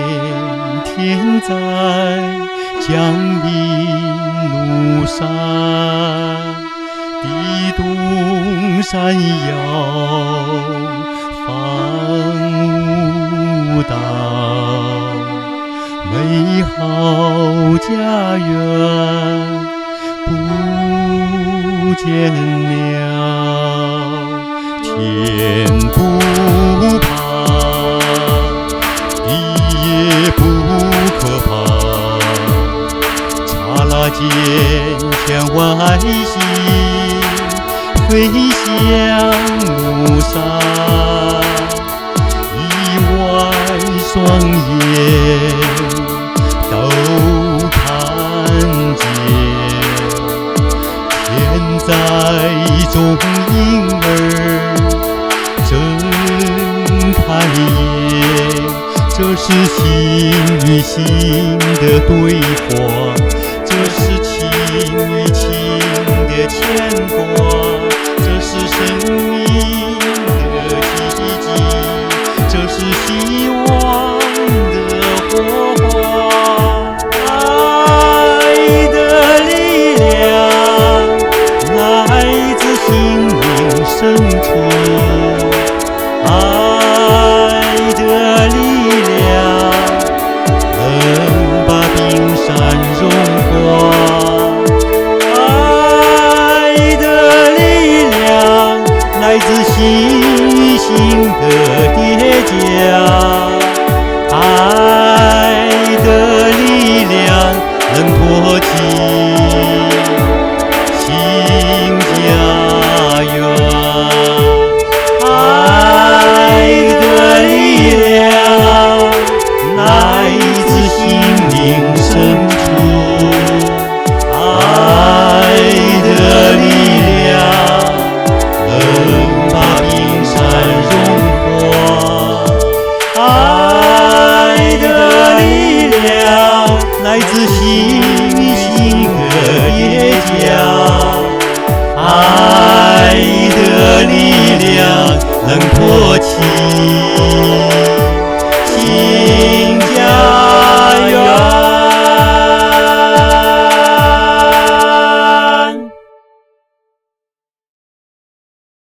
天在江陵路上，地动山摇放舞蹈，美好家园不见了，天不怕，地也不可怕，刹那间千万星飞向路上，10000双眼都看见，天在中婴儿睁开眼，这是心与心的对话，这是情与情的牵挂，这是生命的奇迹，这是希望的火花。爱的力量来自心灵深处，爱的力量能把冰山融化，爱的力量来自心与心的叠加，爱的力量能托起新家园，爱的力量来自心灵深处，爱的力量能把冰山融化，爱的力量来自心与心的叠加，爱的力量能托起